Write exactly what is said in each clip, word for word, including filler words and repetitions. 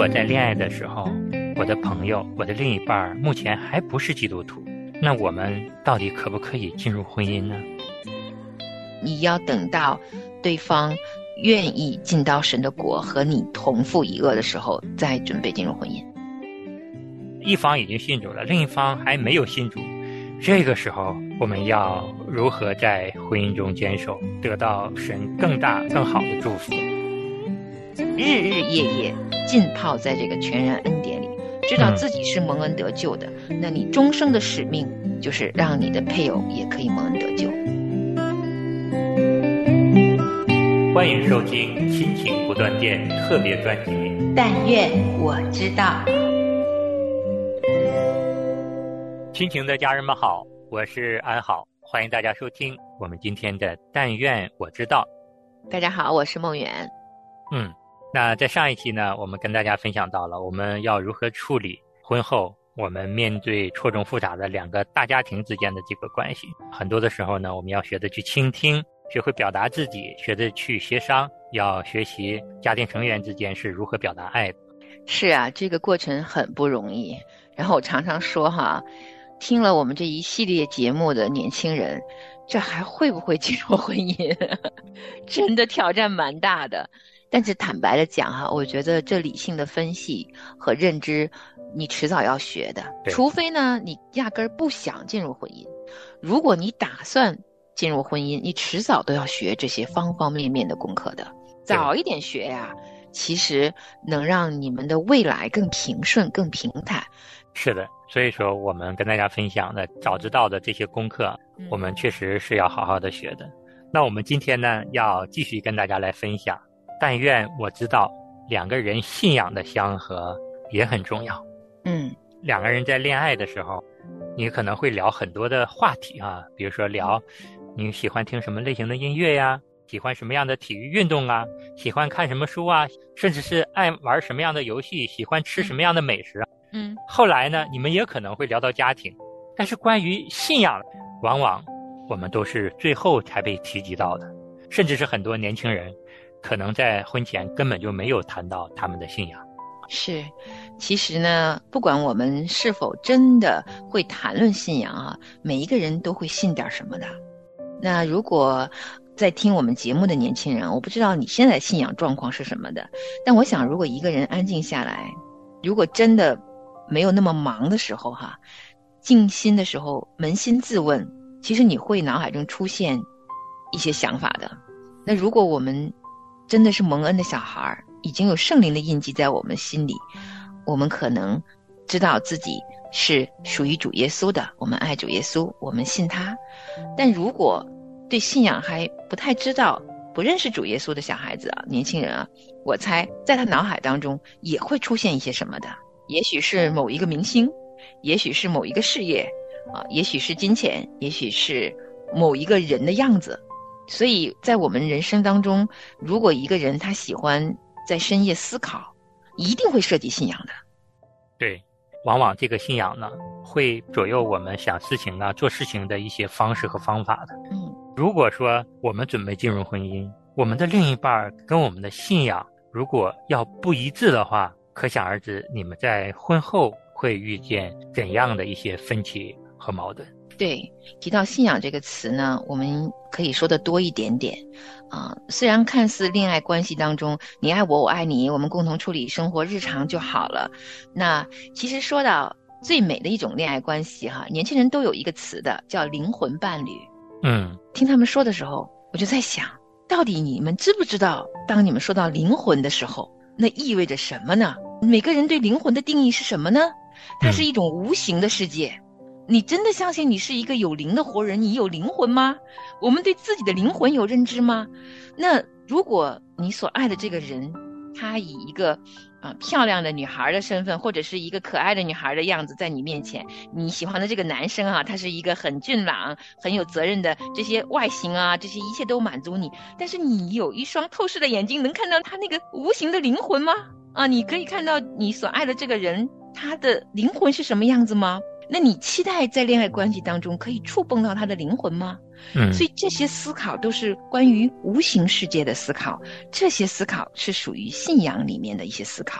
果在恋爱的时候，我的朋友，我的另一半目前还不是基督徒，那我们到底可不可以进入婚姻呢？ 你要等到对方愿意进到神的国和你同父一轭的时候，再准备进入婚姻。 一方已经信主了，另一方还没有信主，这个时候我们要如何在婚姻中坚守，得到神更大更好的祝福？ 日日夜夜浸泡在这个全然恩典里，知道自己是蒙恩得救的、嗯、那你终生的使命就是让你的配偶也可以蒙恩得救。 欢迎收听亲情不断电特别专辑， 但愿我知道。 亲情的家人们好，我是安好，欢迎大家收听我们今天的但愿我知道。 大家好，我是梦圆。 嗯，那在上一期呢，我们跟大家分享到了我们要如何处理婚后我们面对错综复杂的两个大家庭之间的这个关系。很多的时候呢，我们要学着去倾听，学会表达自己，学着去协商，要学习家庭成员之间是如何表达爱的。 是啊，这个过程很不容易。然后我常常说哈，听了我们这一系列节目的年轻人，这还会不会进入婚姻？真的挑战蛮大的。但是坦白的讲哈，我觉得这理性的分析和认知，你迟早要学的。除非呢，你压根儿不想进入婚姻。如果你打算进入婚姻，你迟早都要学这些方方面面的功课的。早一点学呀，其实能让你们的未来更平顺、更平坦。 是的，所以说我们跟大家分享的早知道的这些功课、嗯、我们确实是要好好的学的。那我们今天呢，要继续跟大家来分享，但愿我知道两个人信仰的相合也很重要。 嗯， 两个人在恋爱的时候，你可能会聊很多的话题啊，比如说聊你喜欢听什么类型的音乐呀，喜欢什么样的体育运动啊，喜欢看什么书啊，甚至是爱玩什么样的游戏，喜欢吃什么样的美食啊。 嗯， 后来呢，你们也可能会聊到家庭，但是关于信仰，往往我们都是最后才被提及到的，甚至是很多年轻人可能在婚前根本就没有谈到他们的信仰。 是，其实呢，不管我们是否真的会谈论信仰啊，每一个人都会信点什么的。那如果在听我们节目的年轻人，我不知道你现在信仰状况是什么的，但我想如果一个人安静下来，如果真的没有那么忙的时候哈，静心的时候扪心自问，其实你会脑海中出现一些想法的。那如果我们真的是蒙恩的小孩，已经有圣灵的印记在我们心里，我们可能知道自己是属于主耶稣的，我们爱主耶稣，我们信他。但如果对信仰还不太知道，不认识主耶稣的小孩子啊，年轻人啊，我猜在他脑海当中也会出现一些什么的，也许是某一个明星，也许是某一个事业啊，也许是金钱，也许是某一个人的样子。所以在我们人生当中，如果一个人他喜欢在深夜思考，一定会涉及信仰的。 对，往往这个信仰呢，会左右我们想事情啊、做事情的一些方式和方法的。 嗯， 如果说我们准备进入婚姻，我们的另一半跟我们的信仰如果要不一致的话，可想而知你们在婚后会遇见怎样的一些分歧和矛盾。 对，提到信仰这个词呢，我们可以说的多一点点啊、呃。虽然看似恋爱关系当中你爱我我爱你，我们共同处理生活日常就好了，那其实说到最美的一种恋爱关系哈，年轻人都有一个词的，叫灵魂伴侣。 嗯， 听他们说的时候，我就在想，到底你们知不知道，当你们说到灵魂的时候，那意味着什么呢？每个人对灵魂的定义是什么呢？它是一种无形的世界。嗯，你真的相信你是一个有灵的活人？你有灵魂吗？我们对自己的灵魂有认知吗？那如果你所爱的这个人，他以一个啊、呃、漂亮的女孩的身份，或者是一个可爱的女孩的样子在你面前，你喜欢的这个男生啊，他是一个很俊朗、很有责任的，这些外形啊，这些一切都满足你。但是你有一双透视的眼睛，能看到他那个无形的灵魂吗？啊，你可以看到你所爱的这个人，他的灵魂是什么样子吗？那你期待在恋爱关系当中可以触碰到他的灵魂吗？ 嗯， 所以这些思考都是关于无形世界的思考，这些思考是属于信仰里面的一些思考。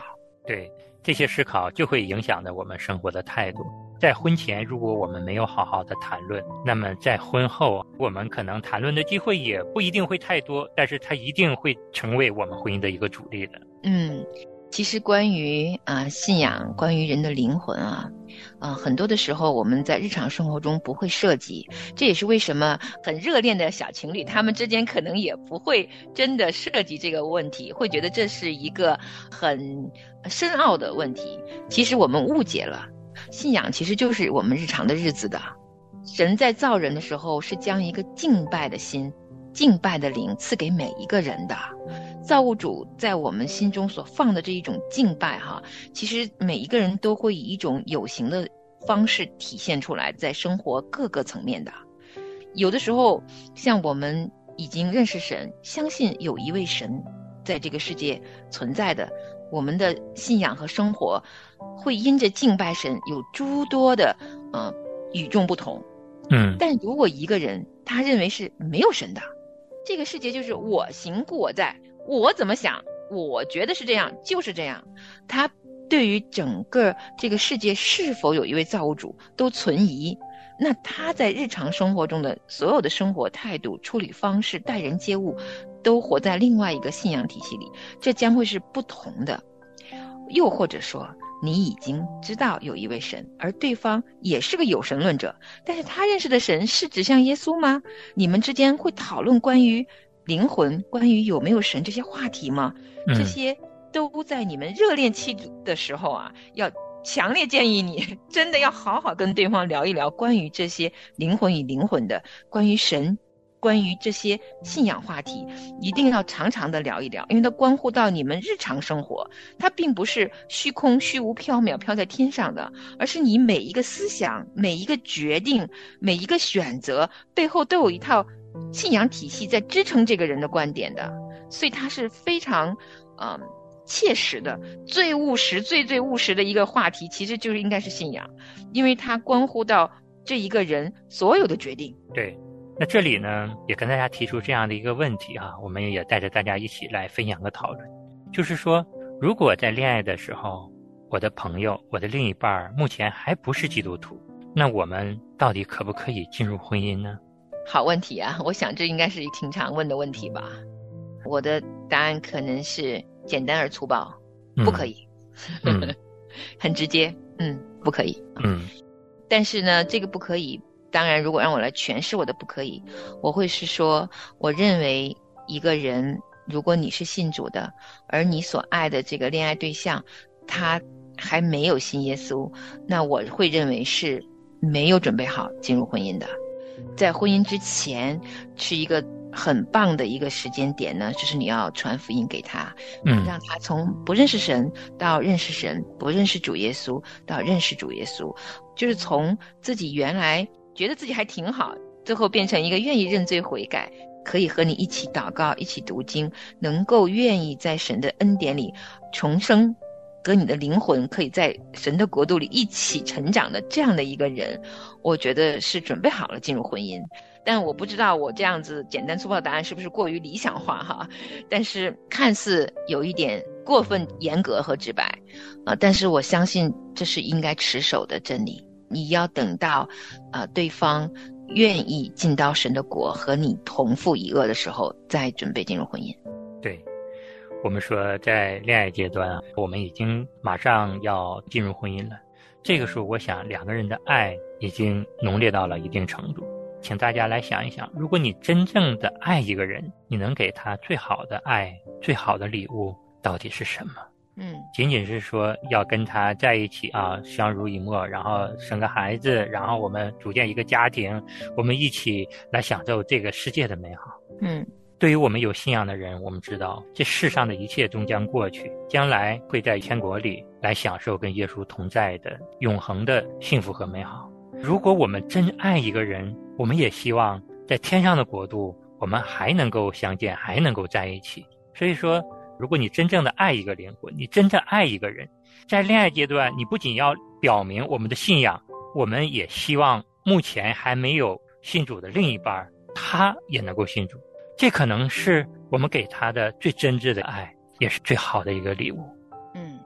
对，这些思考就会影响着我们生活的态度。在婚前，如果我们没有好好的谈论，那么在婚后，我们可能谈论的机会也不一定会太多，但是它一定会成为我们婚姻的一个主力的。 嗯，其实关于啊、呃、信仰，关于人的灵魂啊，啊、呃、很多的时候我们在日常生活中不会涉及，这也是为什么很热恋的小情侣，他们之间可能也不会真的涉及这个问题，会觉得这是一个很深奥的问题。其实我们误解了。信仰其实就是我们日常的日子的。神在造人的时候是将一个敬拜的心、敬拜的灵赐给每一个人的。造物主在我们心中所放的这一种敬拜哈，其实每一个人都会以一种有形的方式体现出来，在生活各个层面的。有的时候像我们已经认识神，相信有一位神在这个世界存在的，我们的信仰和生活会因着敬拜神有诸多的呃与众不同。 嗯， 但如果一个人他认为是没有神的，这个世界就是我行故我在，我怎么想我觉得是这样就是这样，他对于整个这个世界是否有一位造物主都存疑，那他在日常生活中的所有的生活态度、处理方式、待人接物都活在另外一个信仰体系里，这将会是不同的。又或者说你已经知道有一位神，而对方也是个有神论者，但是他认识的神是指向耶稣吗？你们之间会讨论关于灵魂、关于有没有神这些话题吗？ 嗯、 这些都在你们热恋期的时候啊，要强烈建议你真的要好好跟对方聊一聊关于这些灵魂与灵魂的，关于神，关于这些信仰话题，一定要常常的聊一聊，因为它关乎到你们日常生活，它并不是虚空虚无缥缈飘在天上的，而是你每一个思想、每一个决定、每一个选择背后都有一套信仰体系在支撑这个人的观点的，所以它是非常嗯、呃、切实的，最务实、最最务实的一个话题，其实就是应该是信仰，因为它关乎到这一个人所有的决定。 对。那这里呢，也跟大家提出这样的一个问题啊，我们也带着大家一起来分享个讨论，就是说，如果在恋爱的时候，我的朋友、我的另一半目前还不是基督徒，那我们到底可不可以进入婚姻呢？ 好问题啊，我想这应该是挺常问的问题吧。我的答案可能是简单而粗暴，不可以。 嗯、 很直接，嗯，不可以。 嗯， 但是呢，这个不可以，当然如果让我来诠释我的不可以，我会是说，我认为一个人，如果你是信主的，而你所爱的这个恋爱对象他还没有信耶稣，那我会认为是没有准备好进入婚姻的。在婚姻之前是一个很棒的一个时间点呢，就是你要传福音给他， 嗯， 让他从不认识神到认识神，不认识主耶稣到认识主耶稣，就是从自己原来觉得自己还挺好，最后变成一个愿意认罪悔改，可以和你一起祷告，一起读经，能够愿意在神的恩典里重生，跟你的灵魂可以在神的国度里一起成长的这样的一个人，我觉得是准备好了进入婚姻。但我不知道我这样子简单粗暴的答案是不是过于理想化哈，但是看似有一点过分严格和直白啊、呃，但是我相信这是应该持守的真理。你要等到呃对方愿意进到神的国和你同父一轭的时候，再准备进入婚姻。 对，我们说在恋爱阶段，我们已经马上要进入婚姻了，这个时候我想两个人的爱已经浓烈到了一定程度。请大家来想一想，如果你真正的爱一个人，你能给他最好的爱、最好的礼物到底是什么？ 嗯， 仅仅是说要跟他在一起啊，相濡以沫，然后生个孩子，然后我们组建一个家庭，我们一起来享受这个世界的美好。 嗯， 对于我们有信仰的人，我们知道这世上的一切终将过去，将来会在天国里来享受跟耶稣同在的永恒的幸福和美好。如果我们真爱一个人，我们也希望在天上的国度我们还能够相见，还能够在一起。所以说，如果你真正的爱一个灵魂，你真正爱一个人，在恋爱阶段，你不仅要表明我们的信仰，我们也希望目前还没有信主的另一半他也能够信主，这可能是我们给他的最真挚的爱，也是最好的一个礼物。 嗯，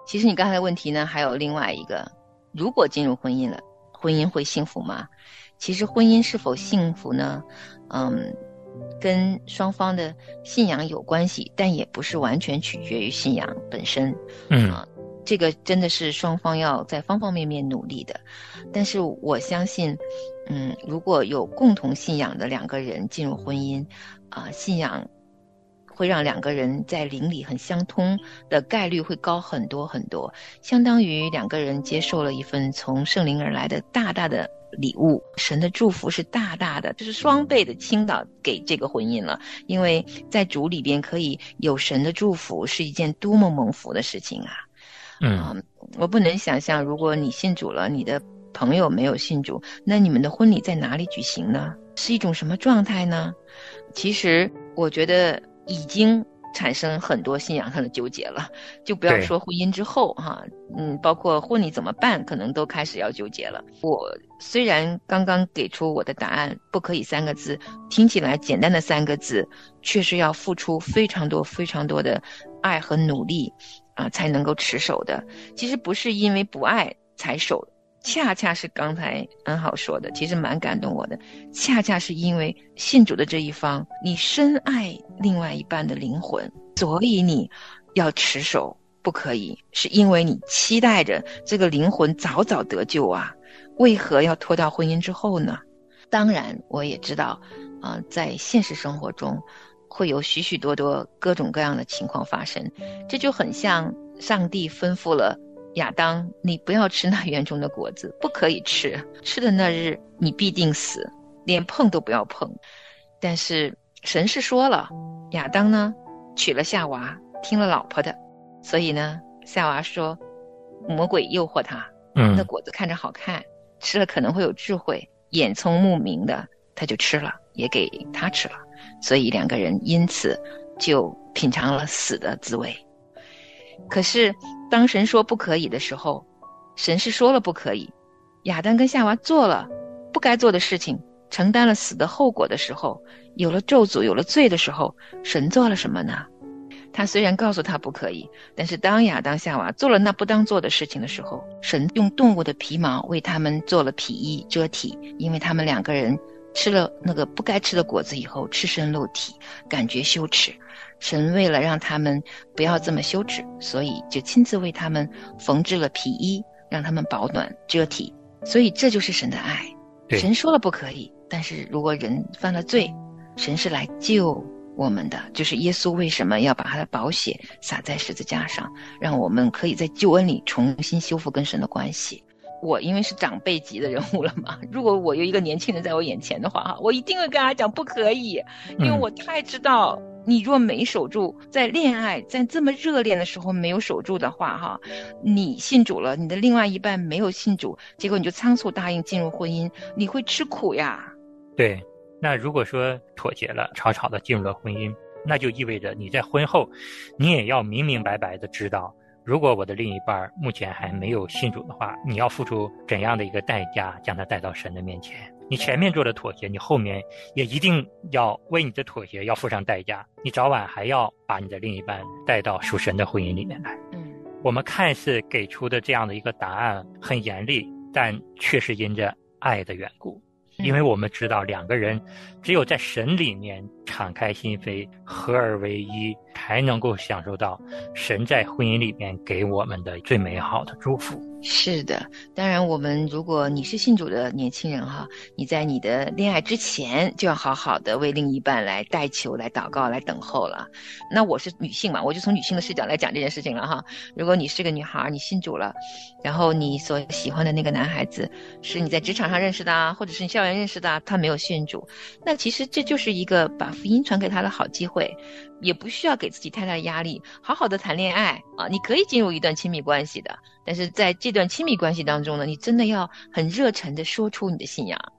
其实你刚才的问题呢，还有另外一个，如果进入婚姻了，婚姻会幸福吗？其实婚姻是否幸福呢？嗯，跟双方的信仰有关系，但也不是完全取决于信仰本身。 嗯、 啊，这个真的是双方要在方方面面努力的。但是我相信，嗯，如果有共同信仰的两个人进入婚姻，啊，信仰会让两个人在灵里很相通的概率会高很多很多，相当于两个人接受了一份从圣灵而来的大大的礼物，神的祝福是大大的，就是双倍的倾倒给这个婚姻了。因为在主里边可以有神的祝福，是一件多么蒙福的事情啊！ 嗯、 啊，我不能想象，如果你信主了，你的朋友没有信主，那你们的婚礼在哪里举行呢？是一种什么状态呢？其实我觉得已经产生很多信仰上的纠结了，就不要说婚姻之后哈，嗯，包括婚礼怎么办，可能都开始要纠结了。我虽然刚刚给出我的答案不可以三个字，听起来简单的三个字，确实要付出非常多非常多的爱和努力啊，才能够持守的。其实不是因为不爱才守，恰恰是刚才安好说的，其实蛮感动我的，恰恰是因为信主的这一方，你深爱另外一半的灵魂，所以你要持守不可以，是因为你期待着这个灵魂早早得救啊，为何要拖到婚姻之后呢？当然我也知道啊、呃，在现实生活中会有许许多多各种各样的情况发生，这就很像上帝吩咐了亚当，你不要吃那园中的果子，不可以吃，吃的那日你必定死，连碰都不要碰。但是神是说了，亚当呢娶了夏娃，听了老婆的，所以呢夏娃说魔鬼诱惑他， 嗯， 那果子看着好看，吃了可能会有智慧，眼聪目明的，他就吃了，也给他吃了，所以两个人因此就品尝了死的滋味。可是当神说不可以的时候，神是说了不可以，亚当跟夏娃做了不该做的事情，承担了死的后果的时候，有了咒诅有了罪的时候，神做了什么呢？他虽然告诉他不可以，但是当亚当夏娃做了那不当做的事情的时候，神用动物的皮毛为他们做了皮衣遮体，因为他们两个人吃了那个不该吃的果子以后赤身露体，感觉羞耻，神为了让他们不要这么羞耻，所以就亲自为他们缝制了皮衣，让他们保暖遮体。所以这就是神的爱，神说了不可以，但是如果人犯了罪，神是来救我们的，就是耶稣为什么要把他的宝血洒在十字架上，让我们可以在救恩里重新修复跟神的关系。我因为是长辈级的人物了嘛，如果我有一个年轻人在我眼前的话，我一定会跟他讲不可以，因为我太知道你若没守住，在恋爱在这么热恋的时候没有守住的话哈，你信主了，你的另外一半没有信主，结果你就仓促答应进入婚姻，你会吃苦呀。 对，那如果说妥协了，草草的进入了婚姻，那就意味着你在婚后你也要明明白白的知道，如果我的另一半目前还没有信主的话，你要付出怎样的一个代价将他带到神的面前。你前面做的妥协，你后面也一定要为你的妥协要付上代价，你早晚还要把你的另一半带到属神的婚姻里面来。 嗯， 我们看似给出的这样的一个答案很严厉，但却是因着爱的缘故，因为我们知道两个人只有在神里面敞开心扉，合而为一，才能够享受到神在婚姻里面给我们的最美好的祝福。 是的，当然我们如果你是信主的年轻人哈，你在你的恋爱之前就要好好的为另一半来代求，来祷告，来等候了。那我是女性嘛，我就从女性的视角来讲这件事情了哈。如果你是个女孩，你信主了，然后你所喜欢的那个男孩子是你在职场上认识的啊，或者是你校园认识的啊，他没有信主，那其实这就是一个把福音传给他的好机会，也不需要给自己太大的压力，好好的谈恋爱啊，你可以进入一段亲密关系的，但是在这段亲密关系当中呢，你真的要很热忱的说出你的信仰，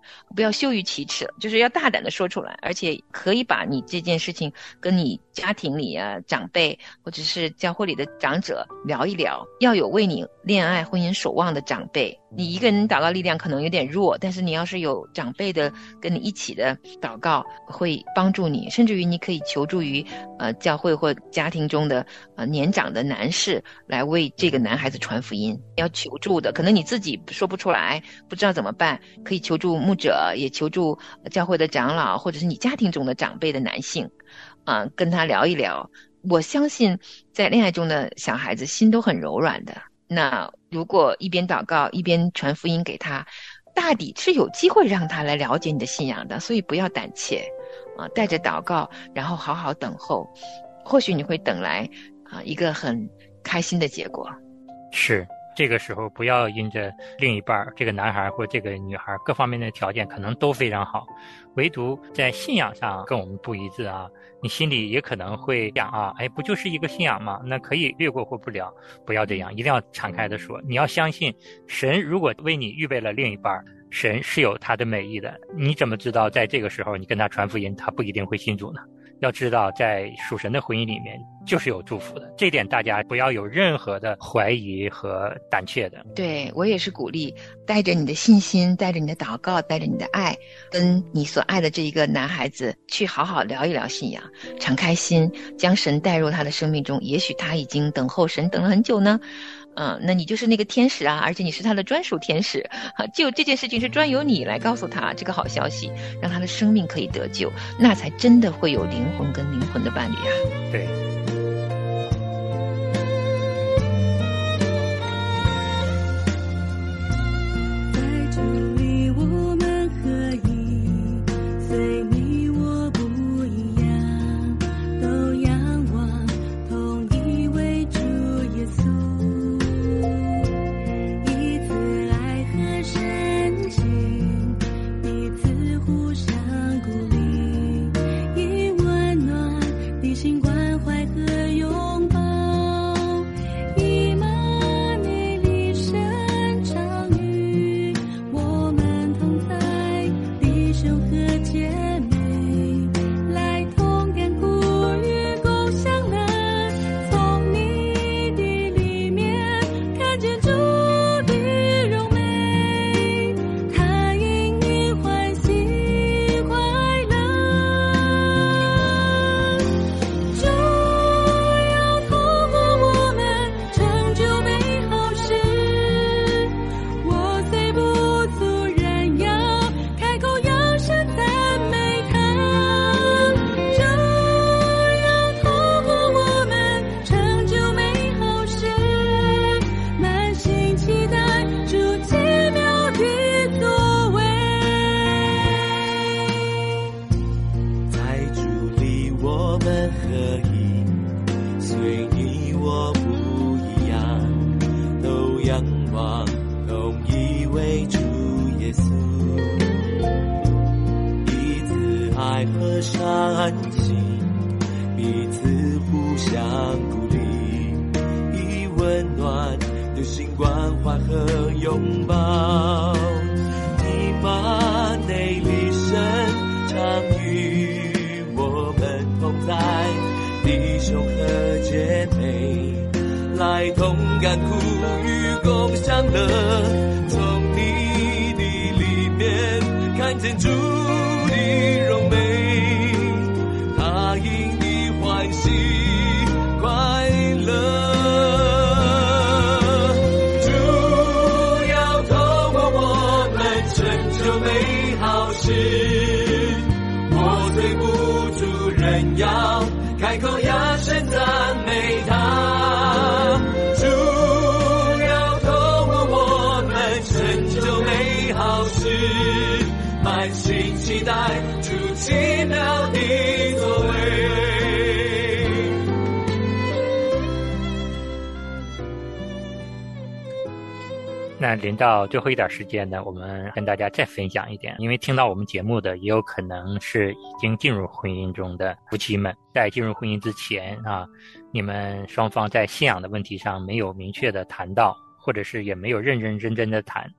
不要羞于启齿，就是要大胆的说出来，而且可以把你这件事情跟你家庭里啊长辈或者是教会里的长者聊一聊，要有为你恋爱婚姻守望的长辈。你一个人祷告力量可能有点弱，但是你要是有长辈的跟你一起的祷告，会帮助你，甚至于你可以求助于呃教会或家庭中的呃年长的男士来为这个男孩子传福音。要求助的，可能你自己说不出来，不知道怎么办，可以求助牧者，也求助教会的长老，或者是你家庭中的长辈的男性，啊、呃，跟他聊一聊。我相信在恋爱中的小孩子心都很柔软的，那如果一边祷告一边传福音给他，大抵是有机会让他来了解你的信仰的，所以不要胆怯啊，带着祷告，然后好好等候，或许你会等来啊一个很开心的结果。 是，这个时候不要因着另一半这个男孩或这个女孩各方面的条件可能都非常好，唯独在信仰上跟我们不一致啊，你心里也可能会想啊，哎，不就是一个信仰吗？那可以略过或不聊，不要这样，一定要敞开的说。你要相信神如果为你预备了另一半，神是有他的美意的。你怎么知道在这个时候你跟他传福音他不一定会信主呢？要知道在属神的婚姻里面就是有祝福的，这点大家不要有任何的怀疑和胆怯的。 对，我也是鼓励带着你的信心，带着你的祷告，带着你的爱，跟你所爱的这一个男孩子去好好聊一聊信仰，敞开心，将神带入他的生命中。也许他已经等候神等了很久呢，嗯，那你就是那个天使啊，而且你是他的专属天使啊，就这件事情是专由你来告诉他这个好消息，让他的生命可以得救，那才真的会有灵魂跟灵魂的伴侣啊。 对。那临到最后一点时间呢，我们跟大家再分享一点，因为听到我们节目的也有可能是已经进入婚姻中的夫妻们，在进入婚姻之前啊，你们双方在信仰的问题上没有明确的谈到，或者是也没有认认真真的谈，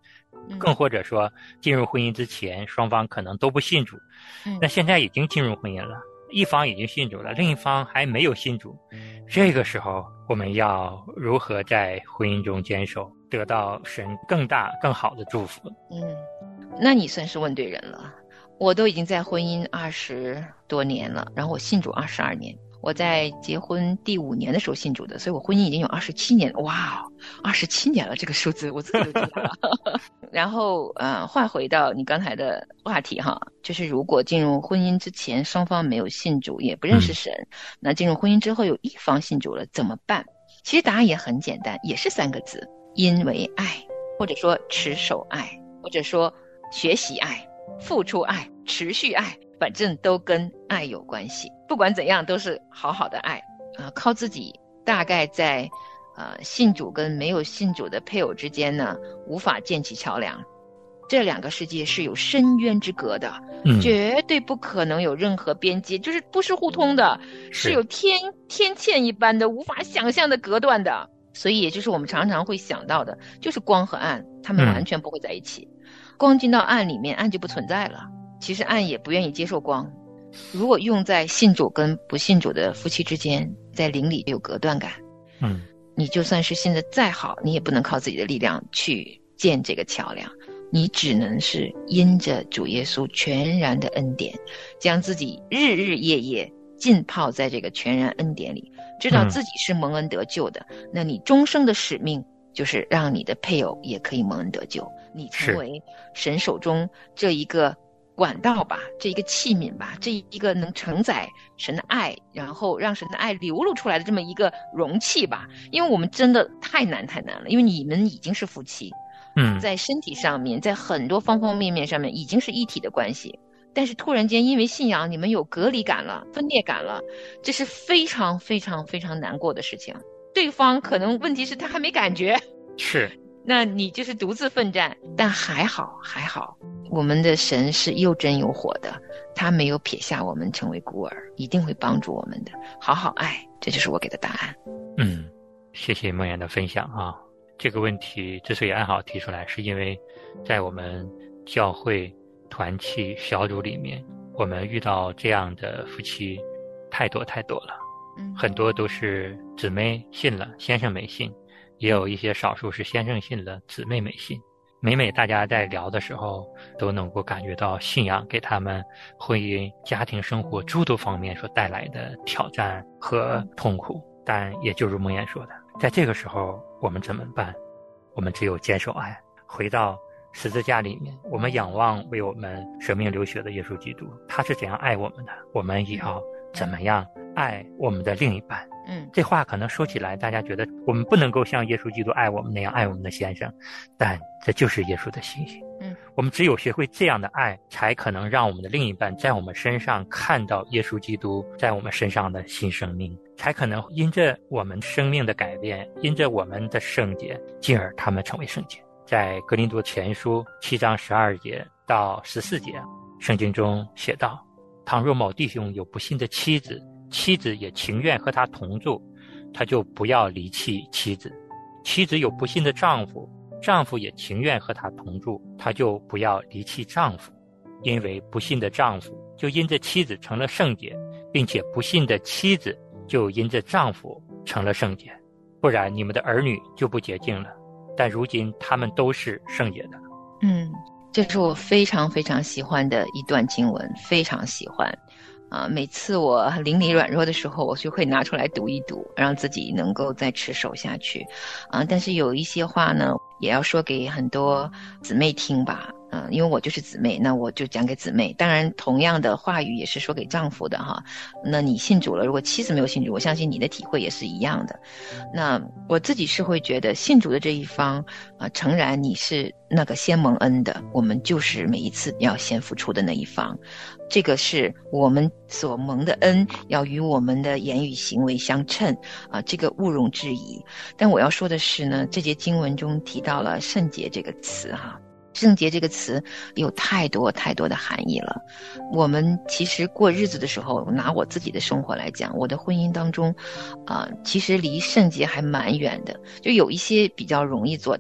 更或者说进入婚姻之前双方可能都不信主， 嗯， 那现在已经进入婚姻了，一方已经信主了，另一方还没有信主，这个时候我们要如何在婚姻中坚守，得到神更大更好的祝福？ 嗯，那你算是问对人了。我都已经在婚姻二十多年了，然后我信主二十二年，我在结婚第五年的时候信主的，所以我婚姻已经有二十七年了。哇，二十七年了，这个数字我自己都知道了。然后呃，话回到你刚才的话题哈，就是如果进入婚姻之前双方没有信主，也不认识神，嗯、那进入婚姻之后有一方信主了怎么办？其实答案也很简单，也是三个字：因为爱，或者说持守爱，或者说学习爱。付出爱，持续爱，反正都跟爱有关系。不管怎样，都是好好的爱啊、呃！靠自己，大概在呃信主跟没有信主的配偶之间呢，无法建起桥梁。这两个世界是有深渊之隔的，嗯、绝对不可能有任何边界，就是不是互通的，是, 是有天天堑一般的，无法想象的隔断的。所以，也就是我们常常会想到的，就是光和暗，他们完全不会在一起。嗯光进到暗里面，暗就不存在了。其实暗也不愿意接受光。如果用在信主跟不信主的夫妻之间，在灵里有隔断感，嗯，你就算是信得再好，你也不能靠自己的力量去建这个桥梁，你只能是因着主耶稣全然的恩典，将自己日日夜夜浸泡在这个全然恩典里，知道自己是蒙恩得救的，嗯、那你终生的使命就是让你的配偶也可以蒙恩得救。你成为神手中这一个管道吧，这一个器皿吧，这一个能承载神的爱，然后让神的爱流露出来的这么一个容器吧。因为我们真的太难太难了，因为你们已经是夫妻，嗯，在身体上面，在很多方方面面上面已经是一体的关系，但是突然间因为信仰你们有隔离感了，分裂感了，这是非常非常非常难过的事情。对方可能问题是他还没感觉， 是那你就是独自奋战，但还好还好，我们的神是又真又活的，他没有撇下我们成为孤儿，一定会帮助我们的，好好爱，这就是我给的答案。 嗯，谢谢梦妍的分享啊。这个问题之所以安好提出来，是因为在我们教会团契小组里面，我们遇到这样的夫妻太多太多了，嗯，很多都是姊妹信了，先生没信，也有一些少数是先生信了，姊妹没信。每每大家在聊的时候，都能够感觉到信仰给他们婚姻、家庭生活诸多方面所带来的挑战和痛苦。但也就如梦妍说的，在这个时候我们怎么办？我们只有坚守爱，回到十字架里面，我们仰望为我们舍命流血的耶稣基督，他是怎样爱我们的，我们也要怎么样爱我们的另一半。嗯，这话可能说起来大家觉得我们不能够像耶稣基督爱我们那样爱我们的先生，但这就是耶稣的信息。嗯，我们只有学会这样的爱，才可能让我们的另一半在我们身上看到耶稣基督在我们身上的新生命，才可能因着我们生命的改变，因着我们的圣洁，进而他们成为圣洁。在哥林多前书七章十二节到十四节，圣经中写道，倘若某弟兄有不信的妻子，妻子也情愿和他同住，他就不要离弃妻子；妻子有不信的丈夫，丈夫也情愿和他同住，他就不要离弃丈夫。因为不信的丈夫就因着妻子成了圣洁，并且不信的妻子就因着丈夫成了圣洁，不然你们的儿女就不洁净了，但如今他们都是圣洁的。 嗯，这是我非常非常喜欢的一段经文，非常喜欢啊！每次我灵里软弱的时候，我就会拿出来读一读，让自己能够再持守下去啊。但是有一些话呢，也要说给很多姊妹听吧。嗯，因为我就是姊妹，那我就讲给姊妹。当然，同样的话语也是说给丈夫的哈。那你信主了，如果妻子没有信主，我相信你的体会也是一样的。那我自己是会觉得，信主的这一方啊、呃，诚然你是那个先蒙恩的，我们就是每一次要先付出的那一方。这个是我们所蒙的恩，要与我们的言语行为相称啊、呃，这个毋庸置疑。但我要说的是呢，这节经文中提到了圣洁这个词哈。圣洁这个词有太多太多的含义了。我们其实过日子的时候，拿我自己的生活来讲，我的婚姻当中啊、呃，其实离圣洁还蛮远的，就有一些比较容易做到，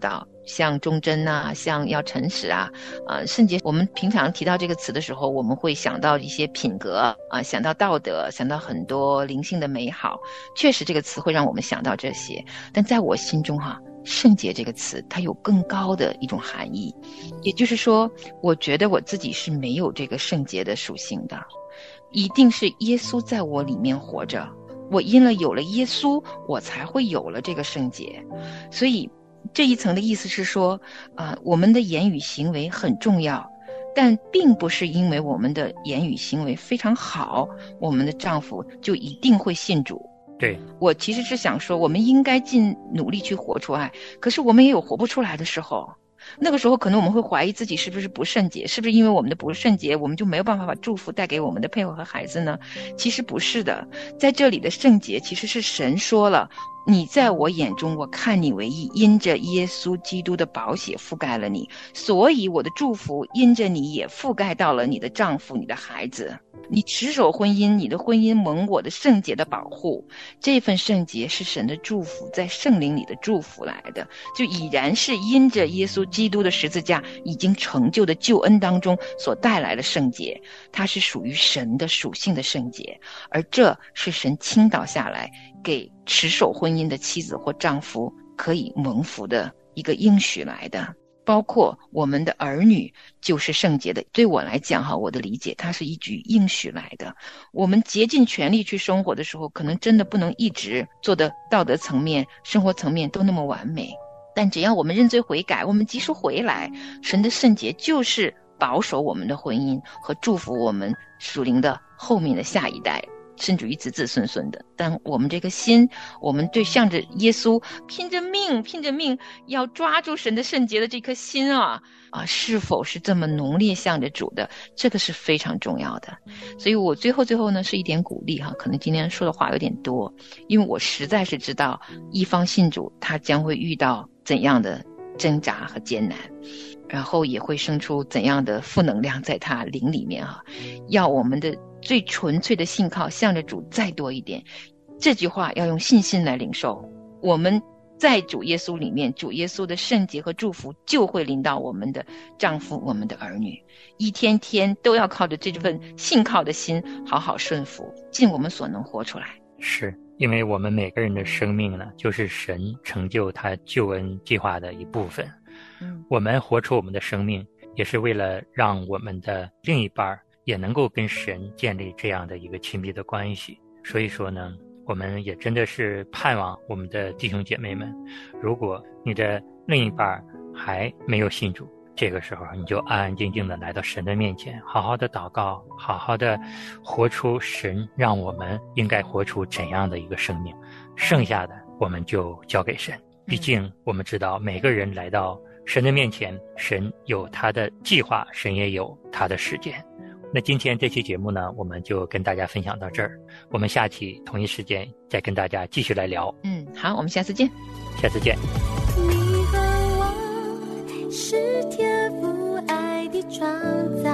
像忠贞啊，像要诚实啊，呃，圣洁。我们平常提到这个词的时候，我们会想到一些品格啊、呃，想到道德，想到很多灵性的美好。确实，这个词会让我们想到这些。但在我心中哈、啊，圣洁这个词它有更高的一种含义，也就是说，我觉得我自己是没有这个圣洁的属性的，一定是耶稣在我里面活着。我因了有了耶稣，我才会有了这个圣洁。所以这一层的意思是说，呃，我们的言语行为很重要，但并不是因为我们的言语行为非常好，我们的丈夫就一定会信主。 对， 我其实是想说，我们应该尽努力去活出爱，可是我们也有活不出来的时候。那个时候可能我们会怀疑自己是不是不圣洁，是不是因为我们的不圣洁，我们就没有办法把祝福带给我们的配偶和孩子呢？其实不是的，在这里的圣洁其实是神说了，你在我眼中，我看你为义，因着耶稣基督的宝血覆盖了你，所以我的祝福因着你也覆盖到了你的丈夫、你的孩子。你持守婚姻，你的婚姻蒙我的圣洁的保护，这份圣洁是神的祝福，在圣灵里的祝福来的，就已然是因着耶稣基督的十字架已经成就的救恩当中所带来的圣洁，它是属于神的属性的圣洁，而这是神倾倒下来给持守婚姻的妻子或丈夫可以蒙福的一个应许来的。包括我们的儿女就是圣洁的，对我来讲哈，我的理解它是一句应许来的。我们竭尽全力去生活的时候，可能真的不能一直做的道德层面、生活层面都那么完美，但只要我们认罪悔改，我们及时回来，神的圣洁就是保守我们的婚姻和祝福我们属灵的后面的下一代，甚至于子子孙孙的。但我们这个心，我们对向着耶稣拼着命拼着命要抓住神的圣洁的这颗心啊啊，是否是这么浓烈向着主的，这个是非常重要的。所以我最后最后呢是一点鼓励哈，可能今天说的话有点多，因为我实在是知道一方信主他将会遇到怎样的挣扎和艰难，然后也会生出怎样的负能量在他灵里面哈，要我们的最纯粹的信靠向着主再多一点。这句话要用信心来领受，我们在主耶稣里面，主耶稣的圣洁和祝福就会临到我们的丈夫、我们的儿女，一天天都要靠着这份信靠的心好好顺服，尽我们所能活出来。 是因为我们每个人的生命呢，就是神成就他救恩计划的一部分。嗯，我们活出我们的生命，也是为了让我们的另一半也能够跟神建立这样的一个亲密的关系。所以说呢，我们也真的是盼望我们的弟兄姐妹们，如果你的另一半还没有信主，这个时候你就安安静静的来到神的面前，好好的祷告，好好的活出神让我们应该活出怎样的一个生命，剩下的我们就交给神。毕竟我们知道每个人来到神的面前，神有他的计划，神也有他的时间。那今天这期节目呢，我们就跟大家分享到这儿，我们下期同一时间再跟大家继续来聊。 嗯，好，我们下次见。 下次见。 你和我是天父爱的创造，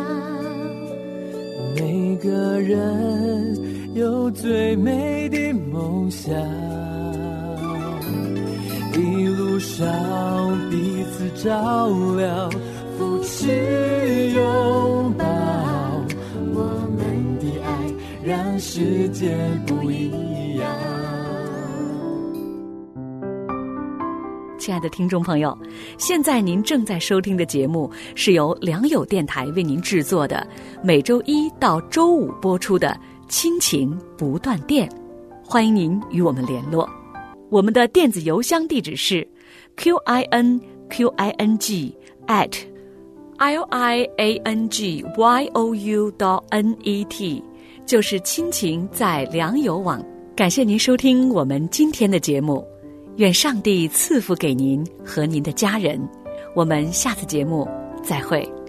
每个人有最美的梦想，一路上彼此照亮，扶持拥抱，我们的爱让世界不一样。 亲爱的听众朋友，现在您正在收听的节目是由良友电台为您制作的，每周一到周五播出的亲情不断电，欢迎您与我们联络。我们的电子邮箱地址是 q i n q i n g at l i a n g y o u dot n e t， 就是亲情在良友网。感谢您收听我们今天的节目，愿上帝赐福给您和您的家人。我们下次节目再会。